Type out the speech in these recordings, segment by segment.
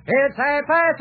It's 8:30.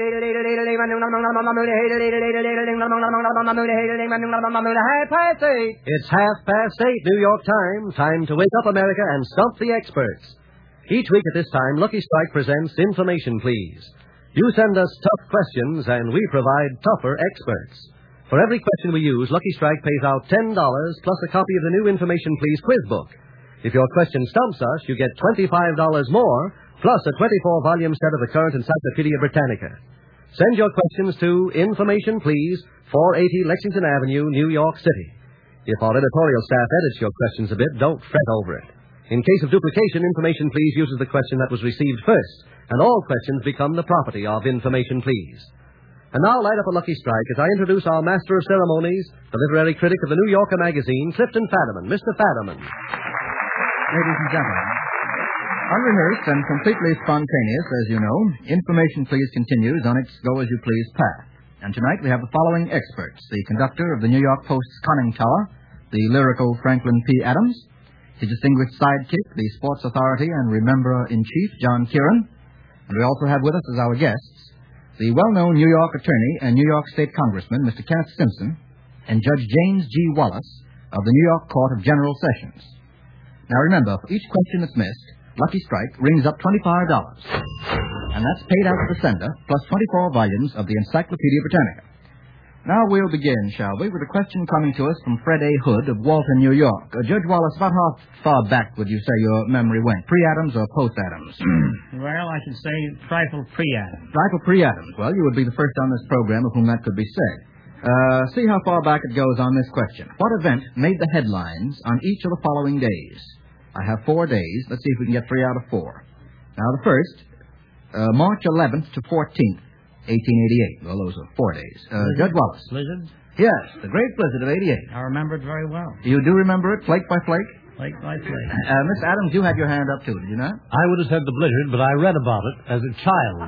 It's 8:30, New York time. Time to wake up, America, and stump the experts. Each week at this time, Lucky Strike presents Information Please. You send us tough questions, and we provide tougher experts. For every question we use, Lucky Strike pays out $10 plus a copy of the new Information Please quiz book. If your question stumps us, you get $25 more, plus a 24-volume set of the current Encyclopedia Britannica. Send your questions to Information Please, 480 Lexington Avenue, New York City. If our editorial staff edits your questions a bit, don't fret over it. In case of duplication, Information Please uses the question that was received first, and all questions become the property of Information Please. And now light up a Lucky Strike as I introduce our master of ceremonies, the literary critic of the New Yorker magazine, Clifton Fadiman. Mr. Fadiman. Ladies and gentlemen, unrehearsed and completely spontaneous, as you know, Information Please continues on its go-as-you-please path. And tonight we have the following experts: the conductor of the New York Post's conning tower, the lyrical Franklin P. Adams, his distinguished sidekick, the sports authority and rememberer-in-chief, John Kieran, and we also have with us as our guests the well-known New York attorney and New York State Congressman, Mr. Kenneth Simpson, and Judge James G. Wallace of the New York Court of General Sessions. Now remember, for each question that's missed, Lucky Strike rings up $25. And that's paid out to the sender, plus 24 volumes of the Encyclopedia Britannica. Now we'll begin, shall we, with a question coming to us from Fred A. Hood of Walton, New York. Judge Wallace, about how far back would you say your memory went? Pre-Adams or post-Adams? Well, I should say trifle pre-Adams. Trifle pre-Adams. Well, you would be the first on this program of whom that could be said. See how far back it goes on this question. What event made the headlines on each of the following days? I have 4 days. Let's see if we can get 3 out of 4. Now, the first, March 11th to 14th, 1888. Well, those are 4 days. Judge Wallace. Blizzard? Yes, the great blizzard of 88. I remember it very well. You do remember it, flake by flake? Flake by flake. Miss Adams, you had your hand up, too, did you not? I would have said the blizzard, but I read about it as a child.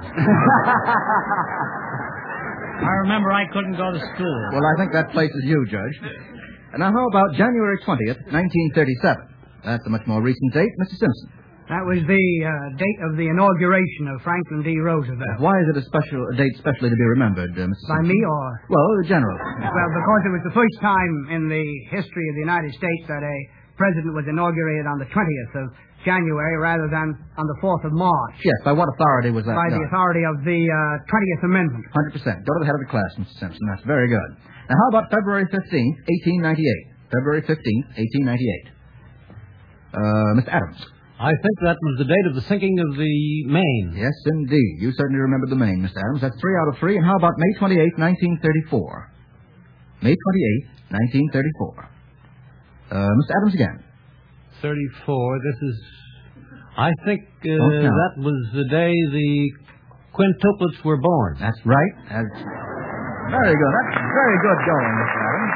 I remember I couldn't go to school. Well, I think that places you, Judge. And now, how about January 20th, 1937? That's a much more recent date. Mr. Simpson. That was the date of the inauguration of Franklin D. Roosevelt. Why is it a date specially to be remembered, Mr. Simpson? By me or? Well, the general. Well, because it was the first time in the history of the United States that a president was inaugurated on the 20th of January rather than on the 4th of March. Yes, by what authority was that By the authority of the 20th Amendment. 100%. Go to the head of the class, Mr. Simpson. That's very good. Now, how about February 15th, 1898? February 15th, 1898. Mr. Adams. I think that was the date of the sinking of the Maine. Yes, indeed. You certainly remember the Maine, Mr. Adams. That's 3 out of 3. And how about May 28th, 1934? May 28th, 1934. Mr. Adams again. 34. This is... I think that was the day the quintuplets were born. That's right. That's very good. That's very good going, Mr. Adams.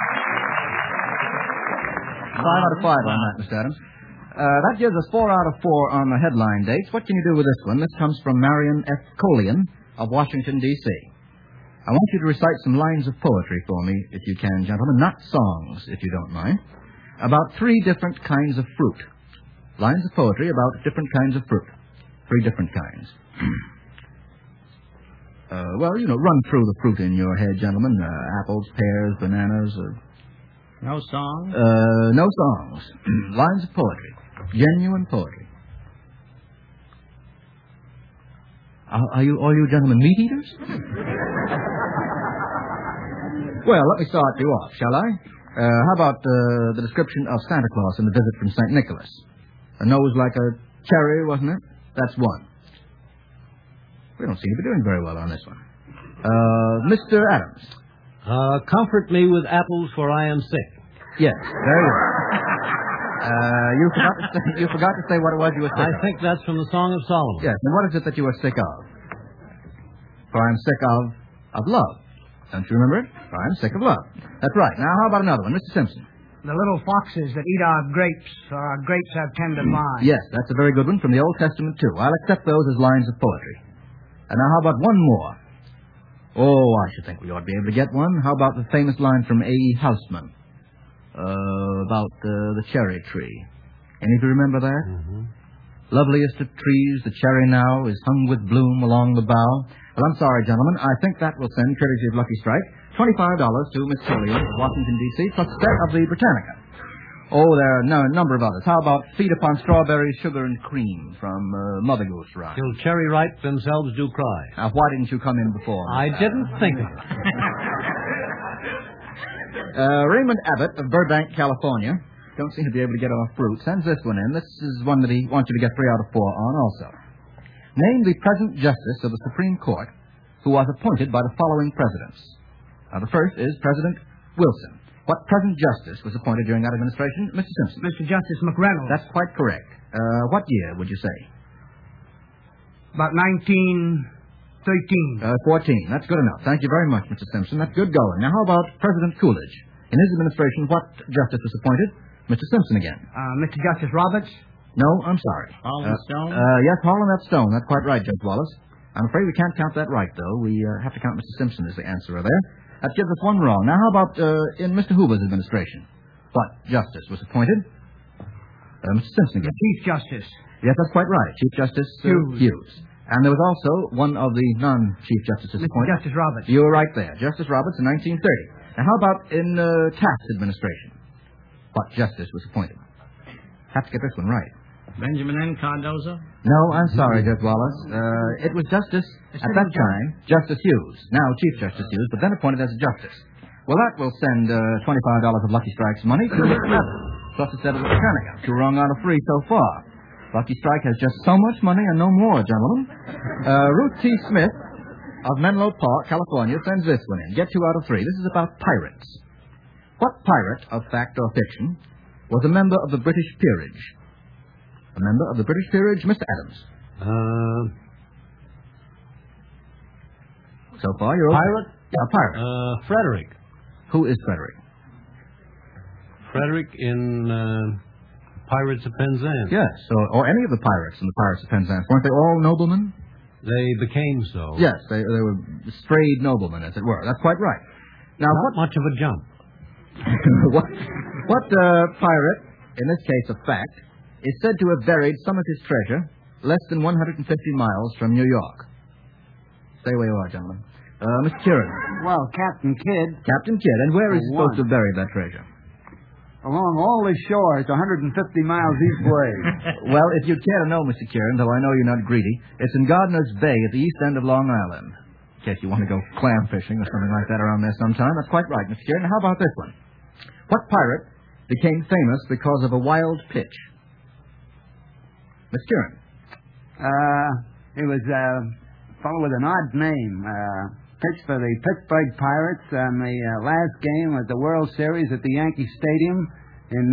5 out of 5 on that, Mr. Adams. That gives us 4 out of 4 on the headline dates. What can you do with this one? This comes from Marion F. Colian of Washington, D.C. I want you to recite some lines of poetry for me, if you can, gentlemen. Not songs, if you don't mind. About 3 different kinds of fruit. Lines of poetry about different kinds of fruit. 3 different kinds. Well, run through the fruit in your head, gentlemen. Apples, pears, bananas, No songs? No songs. Lines of poetry. Genuine poetry. Are you gentlemen meat eaters? Well, let me start you off, shall I? How about the description of Santa Claus in the visit from St. Nicholas? A nose like a cherry, wasn't it? That's 1. We don't seem to be doing very well on this one. Mr. Adams. Comfort me with apples, for I am sick. Yes, very good. You forgot to say what it was you were sick of. I think that's from the Song of Solomon. Yes, and what is it that you were sick of? For I am sick of love. Don't you remember it? For I am sick of love. That's right. Now, how about another one? Mr. Simpson. The little foxes that eat our grapes, or our grapes have tender minds. Yes, that's a very good one from the Old Testament, too. I'll accept those as lines of poetry. And now, how about one more? Oh, I should think we ought to be able to get one. How about the famous line from A.E. Houseman about the cherry tree? Any of you remember that? Mm-hmm. Loveliest of trees, the cherry now is hung with bloom along the bough. Well, I'm sorry, gentlemen. I think that will send, courtesy of Lucky Strike, $25 to Miss Hilliard of Washington, D.C., plus a set of the Britannica. Oh, there are a number of others. How about Feed Upon Strawberries, Sugar and Cream from Mother Goose Rhyme? Till cherry ripe themselves do cry. Now, why didn't you come in before? I didn't think of it. Raymond Abbott of Burbank, California. Don't seem to be able to get off fruit. Sends this one in. This is one that he wants you to get 3 out of 4 on also. Name the present justice of the Supreme Court who was appointed by the following presidents. Now, the first is President Wilson. What present justice was appointed during that administration? Mr. Simpson. Mr. Justice McReynolds. That's quite correct. What year would you say? About 1913. 14. That's good enough. Thank you very much, Mr. Simpson. That's good going. Now, how about President Coolidge? In his administration, what justice was appointed? Mr. Simpson again. Mr. Justice Roberts. No, I'm sorry. Harlan Stone? Yes, Harlan F. Stone. That's quite right, Judge Wallace. I'm afraid we can't count that right, though. We have to count Mr. Simpson as the answerer there. That gives us one wrong. Now, how about in Mr. Hoover's administration? What justice was appointed? Mr. Simpson again. The Chief Justice. Yes, that's quite right. Chief Justice Hughes. And there was also one of the non-Chief Justices Mr. appointed. Justice Roberts. You were right there. Justice Roberts in 1930. Now, how about in Taft's administration? What justice was appointed? Have to get this one right. Benjamin N. Cardozo? No, I'm sorry, Judge Wallace. It was Justice, at that time, Justice Hughes. Now Chief Justice Hughes, but then appointed as a justice. Well, that will send $25 of Lucky Strike's money to Mr. Evans, plus a set of the Britannica. 2 wrong out of 3 so far. Lucky Strike has just so much money and no more, gentlemen. Ruth T. Smith of Menlo Park, California, sends this one in. Get 2 out of 3. This is about pirates. What pirate, of fact or fiction, was a member of the British peerage? A member of the British peerage, Mr. Adams. So far, you're... Pirate? Yeah, pirate. Frederick. Who is Frederick? Frederick in Pirates of Penzance. Yes, or any of the pirates in the Pirates of Penzance. Weren't they all noblemen? They became so. Yes, they were strayed noblemen, as it were. That's quite right. Now, Not much of a jump. what pirate, in this case a fact, is said to have buried some of his treasure less than 150 miles from New York? Stay where you are, gentlemen. Mr. Kieran. Well, Captain Kidd. Captain Kidd. And where is he supposed to have buried that treasure? Along all the shores, 150 miles each way. Well, if you'd care to know, Mr. Kieran, though I know you're not greedy, it's in Gardiner's Bay at the east end of Long Island. In case you want to go clam fishing or something like that around there sometime. That's quite right, Mr. Kieran. How about this one? What pirate became famous because of a wild pitch? Miss Kieran. He was a fellow with an odd name. Pitched for the Pittsburgh Pirates on the last game of the World Series at the Yankee Stadium in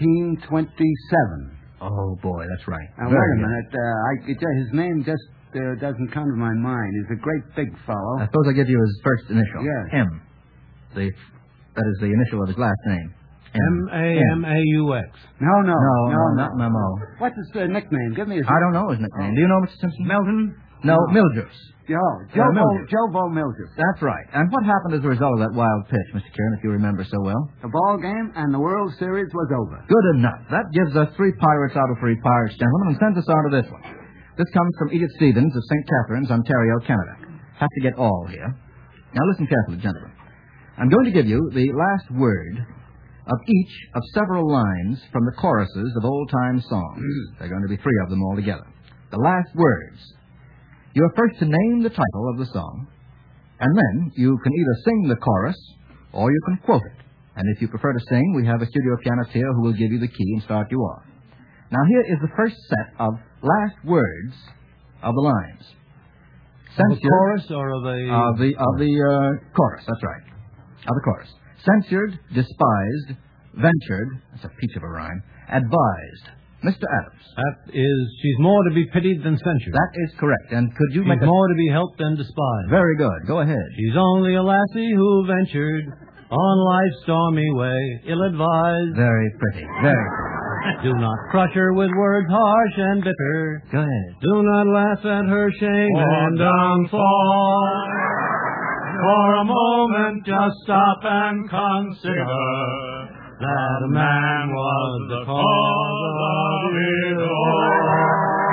1927. Oh, boy, that's right. Now, wait a minute. His name just doesn't come to my mind. He's a great big fellow. I suppose I give you his first initial. Yes. M. That is the initial of his last name. M-A-M-A-U-X. No, not Memo. What's his nickname? Give me his I don't know his nickname. Do you know, Mr. Simpson? Milton? No, Mildrews. Joe Bo Mildrews. That's right. And what happened as a result of that wild pitch, Mr. Kieran, if you remember so well? The ball game and the World Series was over. Good enough. That gives us 3 pirates out of 3 pirates, gentlemen, and sends us on to this one. This comes from Edith Stevens of St. Catharines, Ontario, Canada. Have to get all here. Now listen carefully, gentlemen. I'm going to give you the last word of each of several lines from the choruses of old-time songs. There are going to be 3 of them altogether. The last words. You are first to name the title of the song, and then you can either sing the chorus or you can quote it. And if you prefer to sing, we have a studio pianist here who will give you the key and start you off. Now here is the first set of last words of the lines. Of the chorus or of the... Of the chorus, that's right. Of the chorus. Censured, despised, ventured, that's a peach of a rhyme, advised. Mr. Adams. That is, she's more to be pitied than censured. That is correct. And could you she's make more to be helped than despised. Very good. Go ahead. She's only a lassie who ventured on life's stormy way, ill-advised. Very pretty. Very pretty. Do not crush her with words harsh and bitter. Go ahead. Do not laugh at her shame and downfall. For a moment, just stop and consider that a man was the cause of it all.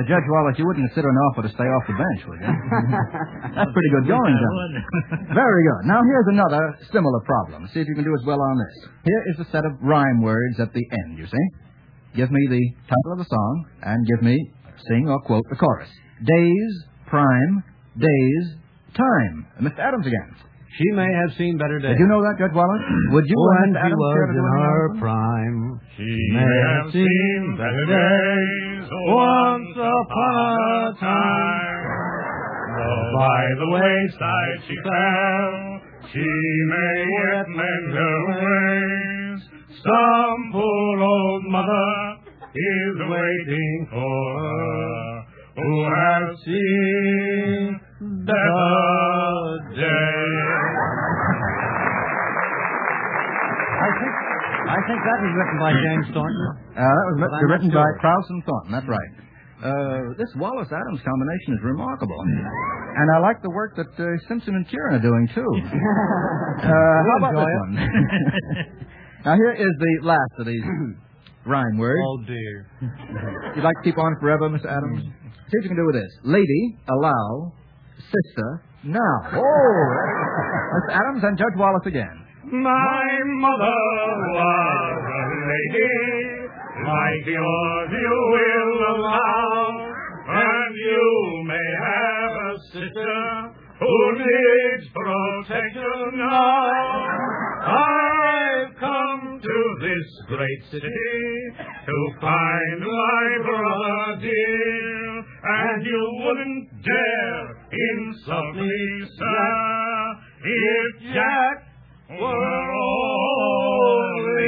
Judge Wallace, you wouldn't consider an offer to stay off the bench, would you? That's pretty good going, gentlemen. Very good. Now, here's another similar problem. See if you can do as well on this. Here is a set of rhyme words at the end, you see. Give me the title of the song, and give me, sing or quote, the chorus. Days, prime, days, time. Mr. Adams again. She may have seen better days. Did you know that, Judge Wallace? Would you when Mr. she Adams was care to do in anything her else? prime? She may have seen better days once upon a time. Though by the wayside she fell, she may yet mend her ways. Some poor old mother is waiting for her, who has seen better days. I think that was written by James Thornton. That was I'm written not by sure. Krauss and Thornton. That's right. This Wallace-Adams combination is remarkable. And I like the work that Simpson and Kieran are doing, too. How about this one? Now, here is the last of these rhyme words. Oh, dear. You'd like to keep on forever, Mr. Adams? See what you can do with this. Lady, allow, sister, now. Oh! Mr. Adams and Judge Wallace again. My mother was a lady, like yours you will allow, and you may have a sister who needs protection now. I've come to this great city to find my brother dear, and you wouldn't dare insult me, sir, if Jack were only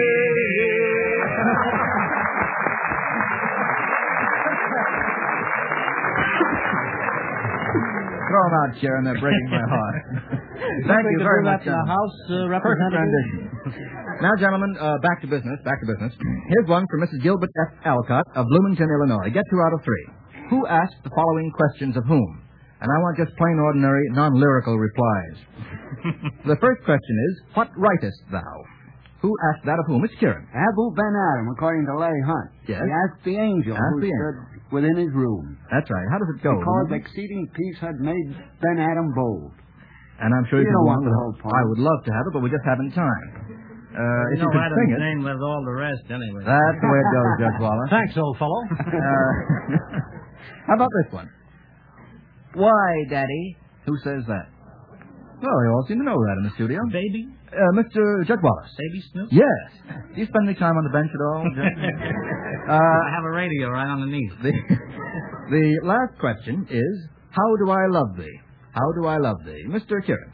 Throw them out, Sharon. They're breaking my heart. Thank you very much. The House Perfect representative. rendition. Now, gentlemen, back to business. Here's one from Mrs. Gilbert F. Alcott of Bloomington, Illinois. Get 2 out of 3. Who asked the following questions of whom? And I want just plain, ordinary, non-lyrical replies. The first question is, what writest thou? Who asked that of whom? It's Kieran. Abel Ben Adam, according to Larry Hunt. Yes. He asked the angel who stood within his room. That's right. How does it go? Because exceeding peace had made Ben Adam bold. And I'm sure You you don't want want the whole poem. I would love to have it, but we just haven't time. If you could Adam's sing it. name with all the rest, anyway. That's the way it goes, Judge Wallace. Thanks, old fellow. How about this one? Why, Daddy? Who says that? Well, they all seem to know that in the studio. Baby? Mr. Judge Wallace. Baby Snoop? Yes. Do you spend any time on the bench at all? I have a radio right underneath. The last question is, how do I love thee? How do I love thee? Mr. Kieran.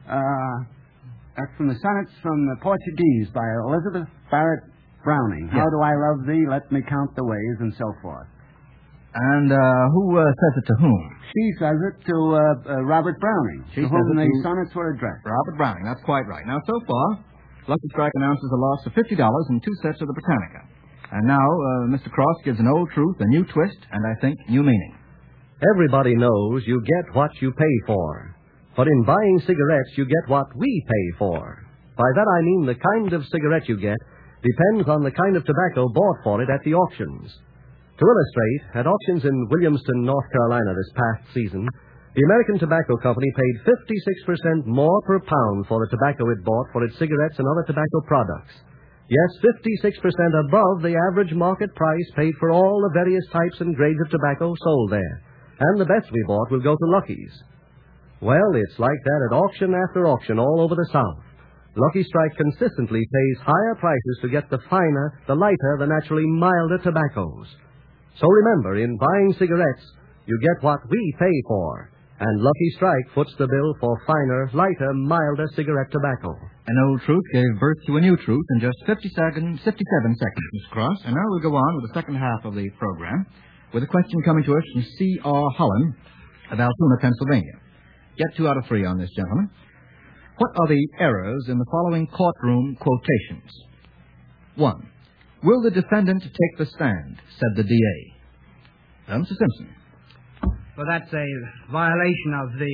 That's from the Sonnets from the Portuguese by Elizabeth Barrett Browning. Yes. How do I love thee? Let me count the ways, and so forth. And who says it to whom? She says it to Robert Browning, She to says whom it the to- sonnets were addressed. Robert Browning. That's quite right. Now, so far, Lucky Strike announces a loss of $50 in 2 sets of the Britannica. And now, Mr. Cross gives an old truth a new twist, and I think new meaning. Everybody knows you get what you pay for. But in buying cigarettes, you get what we pay for. By that I mean the kind of cigarette you get depends on the kind of tobacco bought for it at the auctions. To illustrate, at auctions in Williamston, North Carolina this past season, the American Tobacco Company paid 56% more per pound for the tobacco it bought for its cigarettes and other tobacco products. Yes, 56% above the average market price paid for all the various types and grades of tobacco sold there. And the best we bought will go to Lucky's. Well, it's like that at auction after auction all over the South. Lucky Strike consistently pays higher prices to get the finer, the lighter, the naturally milder tobaccos. So remember, in buying cigarettes, you get what we pay for. And Lucky Strike foots the bill for finer, lighter, milder cigarette tobacco. An old truth gave birth to a new truth in just 57 seconds, Mr. Cross. And now we'll go on with the second half of the program with a question coming to us from C.R. Holland of Altoona, Pennsylvania. Get 2 out of 3 on this, gentlemen. What are the errors in the following courtroom quotations? 1. Will the defendant take the stand, said the D.A. Mr. Simpson. Well, that's a violation of the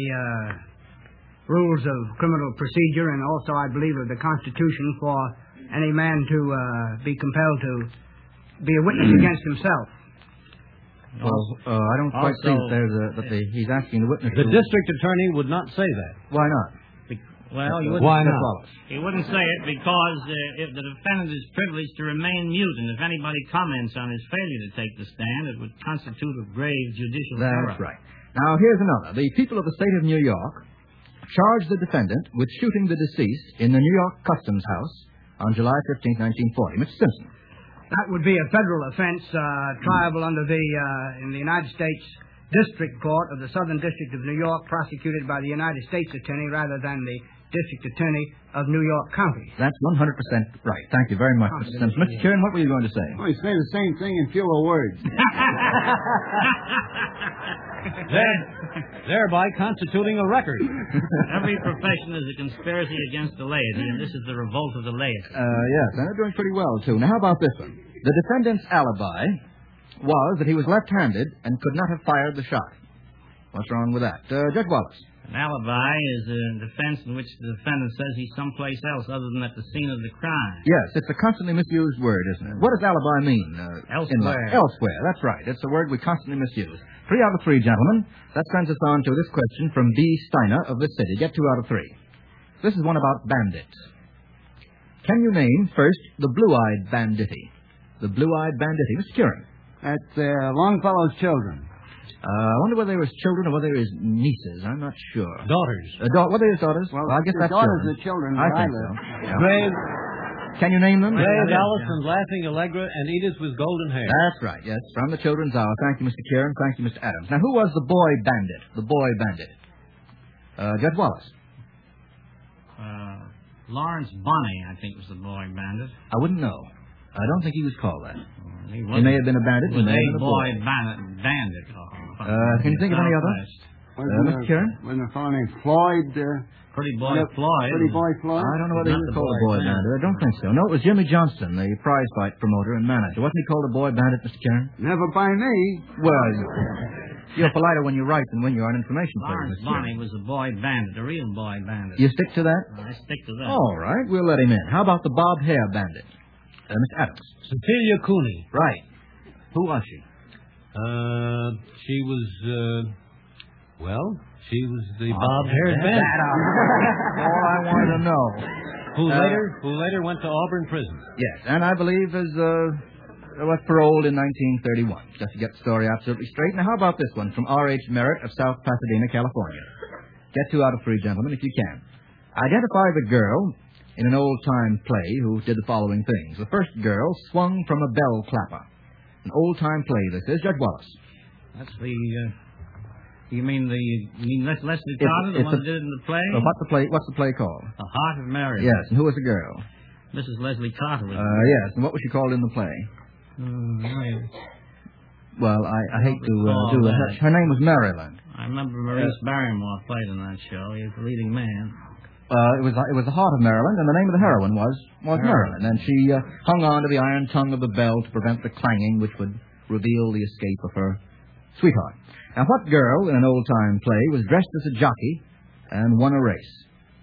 rules of criminal procedure and also, I believe, of the Constitution for any man to be compelled to be a witness against himself. Well, I don't quite see that he's asking the witness. The district attorney would not say that. Why not? Well, you wouldn't. Why not? He wouldn't say it because if the defendant is privileged to remain mute, and if anybody comments on his failure to take the stand, it would constitute a grave judicial error. That's right. Now, here's another. The people of the state of New York charged the defendant with shooting the deceased in the New York Customs House on July 15, 1940. Mr. Simpson. That would be a federal offense, triable under in the United States District Court of the Southern District of New York, prosecuted by the United States Attorney rather than the District Attorney of New York County. That's 100% right. Thank you very much, Mr. Simpson. Mr. Kieran, what were you going to say? Well, you say the same thing in fewer words. Thereby constituting a record. Every profession is a conspiracy against the laity, and this is the revolt of the laity. Yes, and they're doing pretty well, too. Now, how about this one? The defendant's alibi was that he was left-handed and could not have fired the shot. What's wrong with that? Judge Wallace. An alibi is a defense in which the defendant says he's someplace else other than at the scene of the crime. Yes, it's a constantly misused word, isn't it? What does alibi mean? Elsewhere. Elsewhere, that's right. It's a word we constantly misuse. 3 out of 3, gentlemen. That sends us on to this question from B. Steiner of this city. Get 2 out of 3. This is one about bandits. Can you name, first, the blue-eyed banditti? The blue-eyed banditti. Mr. Kieran. That's Longfellow's children. I wonder whether they were his children or whether they were his nieces. I'm not sure. Daughters. Were they his daughters? Well, I guess the that's daughters children. are children I where I think live. so. Yeah. Grave, Can you name them? Allison, Laughing Allegra, and Edith with golden hair. That's right, yes. From the Children's Hour. Thank you, Mr. Kieran. Thank you, Mr. Adams. Now, who was the boy bandit? The boy bandit. Judge Wallace. Lawrence Bonney, I think, was the boy bandit. I wouldn't know. I don't think he was called that. He may have been a bandit. He was He may have a been a boy boy. bandit. Can you think of any other? Mr. Kieran? Wasn't a fellow named Floyd? Pretty boy Floyd. Pretty boy Floyd? I don't know whether he Not was the called a boy boy bandit. I don't think so. No, it was Jimmy Johnston, the prize fight promoter and manager. Wasn't he called a boy bandit, Mr. Kieran? Never by me. Well, you're politer when you write than when you're on information. Lawrence Bonney was a boy bandit, a real boy bandit. You stick to that? I stick to that. All right, we'll let him in. How about the bob hair bandit? Mr. Adams. Cecilia Cooney. Right. Who was she? She was, she was the bob-haired bandit. All I wanted to know. Who later went to Auburn prison. Yes, and I believe was paroled in 1931. Just to get the story absolutely straight. Now, how about this one from R.H. Merritt of South Pasadena, California? Get 2 out of 3, gentlemen, if you can. Identify the girl in an old-time play who did the following things. The first girl swung from a bell clapper. An old-time play, this is. Judge Wallace. That's the, you mean Leslie Carter, the one that did it in the play? What's the play called? The Heart of Mary. Yes, and who was the girl? Mrs. Leslie Carter was yes, and what was she called in the play? Well, I hate to do that. Her name was Maryland. I remember Maurice Barrymore played in that show. He was the leading man. It was the Heart of Maryland, and the name of the heroine was Maryland. And she hung on to the iron tongue of the bell to prevent the clanging which would reveal the escape of her sweetheart. Now, what girl in an old-time play was dressed as a jockey and won a race?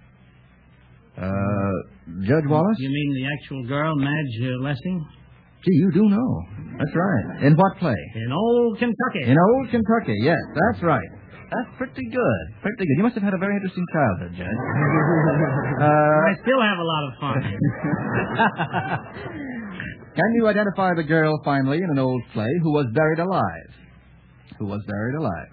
Judge Wallace? You mean the actual girl, Madge Lessing? Gee, you do know. That's right. In what play? In Old Kentucky. In Old Kentucky, yes, that's right. That's pretty good. Pretty good. You must have had a very interesting childhood, Judge. I still have a lot of fun. Can you identify the girl, finally, in an old play who was buried alive? Who was buried alive?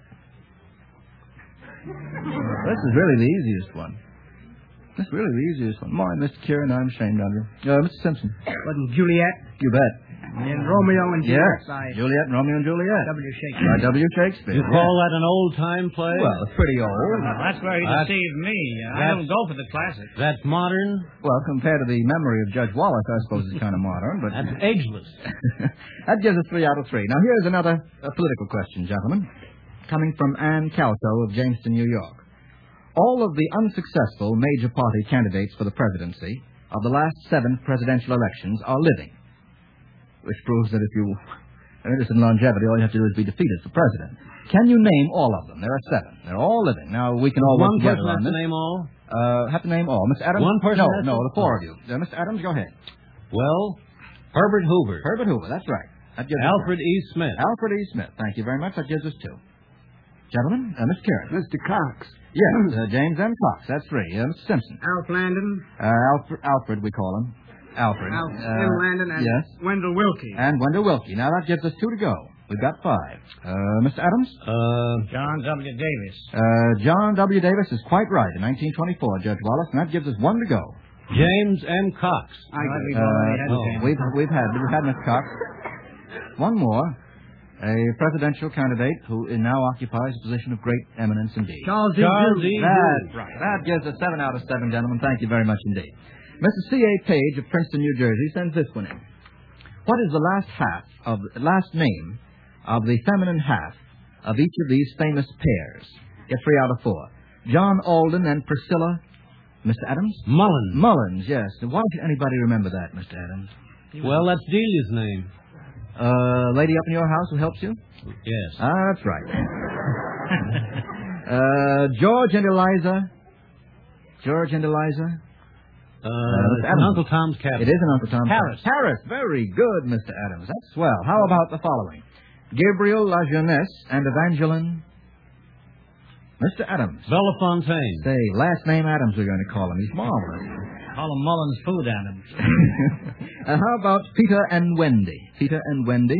This is really the easiest one. This is really the easiest one. Morning, Mr. Kieran. I'm ashamed of you. Mr. Simpson. Wasn't Juliet? You bet. And Romeo and Juliet. Yes, By Juliet and Romeo and Juliet. W. Shakespeare. By W. Shakespeare. You call that an old-time play? Well, it's pretty old. That's where he deceived me. I don't go for the classics. That's modern. Well, compared to the memory of Judge Wallace, I suppose it's kind of modern, but... That's ageless. That gives us 3 out of 3. Now, here's another political question, gentlemen, coming from Ann Calco of Jamestown, New York. All of the unsuccessful major party candidates for the presidency of the last 7 presidential elections are living, which proves that if you are interested in longevity, all you have to do is be defeated for president. Can you name all of them? There are 7. They're all living. Now, we can all work together on this. One person has to name all? Have to name all. Mr. Adams? One person No, the 4 of you. Mr. Adams, go ahead. Well, Herbert Hoover. Herbert Hoover, that's right. Alfred E. Smith. Alfred E. Smith. Thank you very much. That gives us 2. Gentlemen, Mr. Kieran. Mr. Cox. Yes, James M. Cox. That's 3. Mr. Simpson. Alf Landon. Alfred, we call him. Alfred. Tim Landon and yes. Wendell Wilkie. And Wendell Wilkie. Now that gives us 2 to go. We've got 5. Mr. Adams? John W. Davis. John W. Davis is quite right. In 1924, Judge Wallace, and that gives us 1 to go. James M. Cox. We've had Mr. Cox. 1 more. A presidential candidate who now occupies a position of great eminence indeed. Charles E. That's right. That gives us 7 out of 7, gentlemen. Thank you very much indeed. Mr. C.A. Page of Princeton, New Jersey, sends this one in. What is the last name of the feminine half of each of these famous pairs? Get 3 out of 4. John Alden and Priscilla. Mr. Adams? Mullins. Mullins, yes. Why don't anybody remember that, Mr. Adams? Well, that's Delia's name. Lady up in your house who helps you? Yes. That's right. George and Eliza. George and Eliza. It's Uncle Tom's Cabin. It is an Uncle Tom's Paris. Paris. Very good, Mr. Adams. That's swell. How about the following? Gabriel La Jeunesse and Evangeline. Mr. Adams. Bellefontaine. Say, last name Adams we're going to call him. He's marvelous. Call him Mullins Food Adams. How about Peter and Wendy? Peter and Wendy.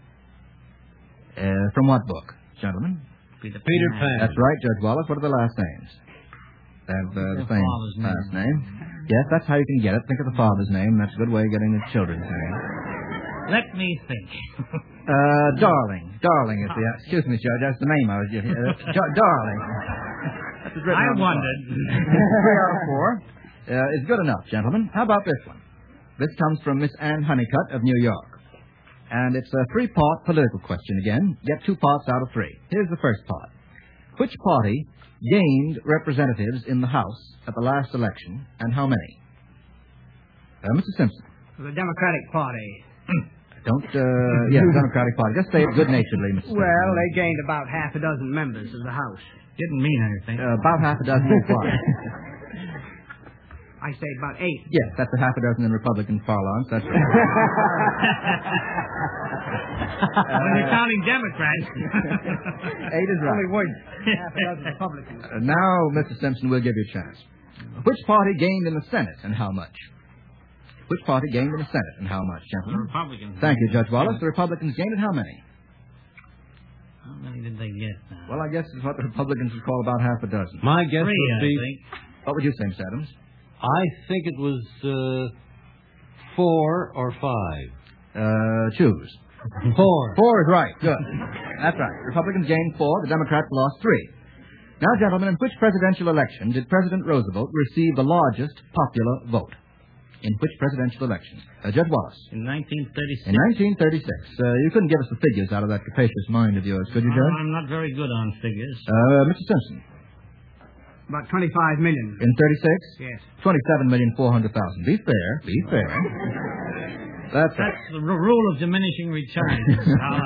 From what book, gentlemen? Peter Pan. That's right, Judge Wallace. What are the last names? The same last name. Yes, that's how you can get it. Think of the father's name. That's a good way of getting the children's name. Let me think. Darling. Darling is the... Excuse me, Judge. That's the name I was giving you. Darling. That's written I on the wondered. 3 out of 4 is good enough, gentlemen. How about this one? This comes from Miss Ann Honeycutt of New York. And it's a 3-part political question again. Get 2 parts out of 3. Here's the first part. Which party gained representatives in the House at the last election, and how many? Mr. Simpson. The Democratic Party. Yes, Democratic Party. Just say it good-naturedly, Mr. Simpson. Well, they gained about half a dozen members of the House. Didn't mean anything. About half a dozen in what? I say about 8. Yes, that's a half a dozen in Republican parlance. That's right. When you're counting Democrats. 8 is right. Only one. Half a dozen Republicans. Now, Mr. Simpson, we'll give you a chance. Which party gained in the Senate and how much? Which party gained in the Senate and how much, The gentlemen? Republicans. Thank you, Judge Wallace. The Republicans gained and how many? How many did they get now? Well, I guess it's what the Republicans would call about half a dozen. My guess 3, would I be... think. What would you say, Mr. Adams? I think it was 4 or 5. Choose. 4. 4 is right. Good. That's right. Republicans gained 4. The Democrats lost 3. Now, gentlemen, in which presidential election did President Roosevelt receive the largest popular vote? In which presidential election? Judge Wallace. In 1936. In 1936. You couldn't give us the figures out of that capacious mind of yours, could you, Judge? I'm not very good on figures. Mr. Simpson. About 25 million. In 36? Yes. 27,400,000. Be fair. Be fair. That's the rule of diminishing returns.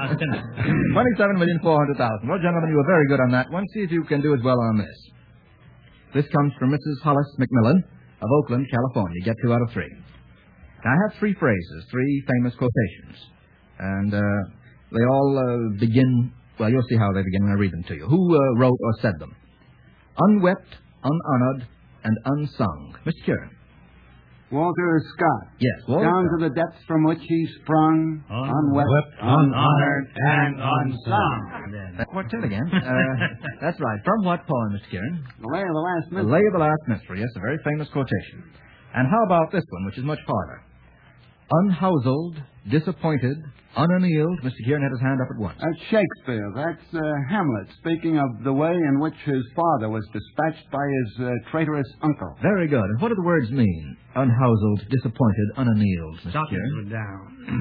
27,400,000. Well, gentlemen, you were very good on that one. See if you can do as well on this. This comes from Mrs. Hollis McMillan of Oakland, California. Get 2 out of 3. Now, I have 3 phrases, 3 famous quotations. And they all begin, well, you'll see how they begin when I read them to you. Who wrote or said them? Unwept, unhonored, and unsung. Mr. Kieran. Walter Scott. Yes, Walter Down Scott. to the depths from which he sprung, unwept, unhonored, and unsung. That quartet again. That's right. From what poem, Mr. Kieran? The Lay of the Last The Minstrel. Lay of the Last Minstrel. Yes, a very famous quotation. And how about this one, which is much harder? Unhouselled, disappointed, unannealed. Mr. Kieran had his hand up at once. That's Shakespeare. That's Hamlet, speaking of the way in which his father was dispatched by his traitorous uncle. Very good. And what do the words mean? Unhouselled, disappointed, unannealed, Mr. Stockings Kieran. were down.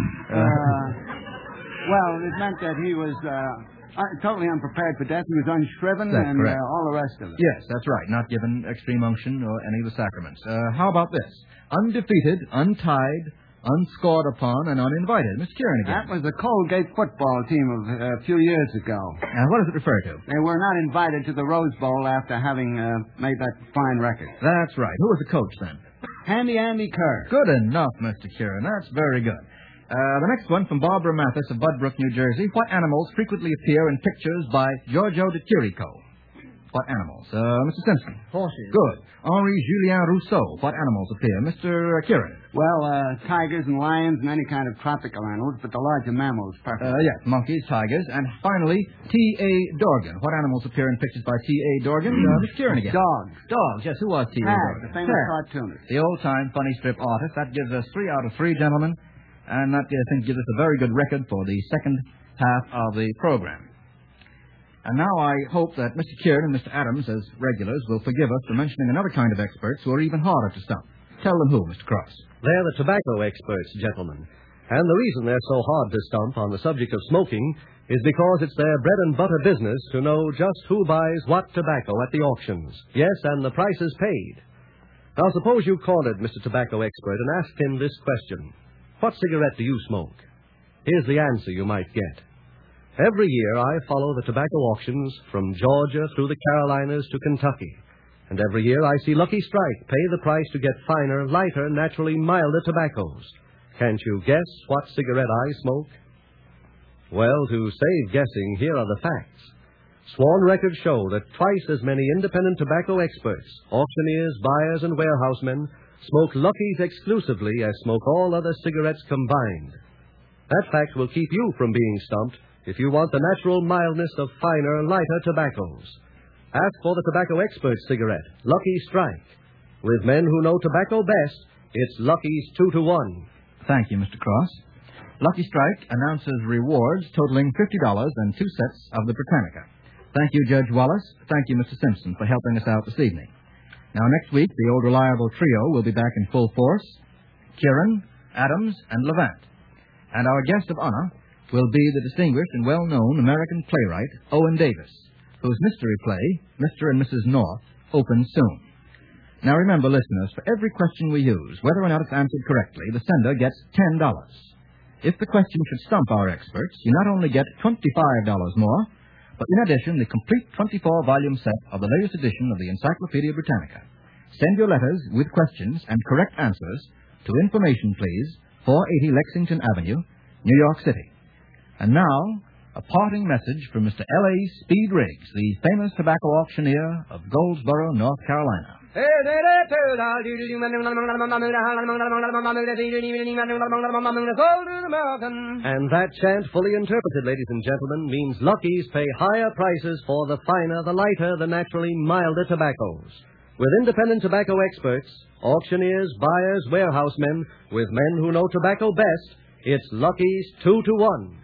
Well, it meant that he was totally unprepared for death. He was unshriven That's and correct. all the rest of it. Yes, that's right. Not given extreme unction or any of the sacraments. How about this? Undefeated, untied, unscored upon, and uninvited. Mr. Kieran again. That was the Colgate football team of a few years ago. What does it refer to? They were not invited to the Rose Bowl after having made that fine record. That's right. Who was the coach then? Handy Andy Kerr. Good enough, Mr. Kieran. That's very good. The next one from Barbara Mathis of Budbrook, New Jersey. What animals frequently appear in pictures by Giorgio de Chirico? What animals? Mr. Simpson. Horses. Good. Henri-Julien Rousseau. What animals appear? Mr. Kieran. Well, tigers and lions and any kind of tropical animals, but the larger mammals, preferably. Yes, monkeys, tigers. And finally, T.A. Dorgan. What animals appear in pictures by T.A. Dorgan? Mr. Kieran again. Dogs. Dogs, yes. Who was T.A. Dorgan? The famous cartoonist. The old-time funny strip artist. That gives us 3 out of 3, gentlemen. And that, I think, gives us a very good record for the second half of the program. And now I hope that Mr. Kieran and Mr. Adams, as regulars, will forgive us for mentioning another kind of experts who are even harder to stump. Tell them who, Mr. Cross. They're the tobacco experts, gentlemen. And the reason they're so hard to stump on the subject of smoking is because it's their bread and butter business to know just who buys what tobacco at the auctions. Yes, and the prices paid. Now, suppose you cornered Mr. Tobacco Expert and asked him this question. What cigarette do you smoke? Here's the answer you might get. Every year I follow the tobacco auctions from Georgia through the Carolinas to Kentucky. And every year I see Lucky Strike pay the price to get finer, lighter, naturally milder tobaccos. Can't you guess what cigarette I smoke? Well, to save guessing, here are the facts. Sworn records show that twice as many independent tobacco experts, auctioneers, buyers, and warehousemen smoke Lucky's exclusively as smoke all other cigarettes combined. That fact will keep you from being stumped if you want the natural mildness of finer, lighter tobaccos. Ask for the Tobacco Expert cigarette, Lucky Strike. With men who know tobacco best, it's Lucky's 2-to-1. Thank you, Mr. Cross. Lucky Strike announces rewards totaling $50 and 2 sets of the Britannica. Thank you, Judge Wallace. Thank you, Mr. Simpson, for helping us out this evening. Now, next week, the old reliable trio will be back in full force. Kieran, Adams, and Levant. And our guest of honor will be the distinguished and well-known American playwright, Owen Davis, whose mystery play, Mr. and Mrs. North, opens soon. Now remember, listeners, for every question we use, whether or not it's answered correctly, the sender gets $10. If the question should stump our experts, you not only get $25 more, but in addition, the complete 24-volume set of the latest edition of the Encyclopedia Britannica. Send your letters with questions and correct answers to Information, please, 480 Lexington Avenue, New York City. And now, a parting message from Mr. L.A. Speed Riggs, the famous tobacco auctioneer of Goldsboro, North Carolina. And that chant, fully interpreted, ladies and gentlemen, means Lucky's pay higher prices for the finer, the lighter, the naturally milder tobaccos. With independent tobacco experts, auctioneers, buyers, warehousemen, with men who know tobacco best, it's Lucky's 2-to-1.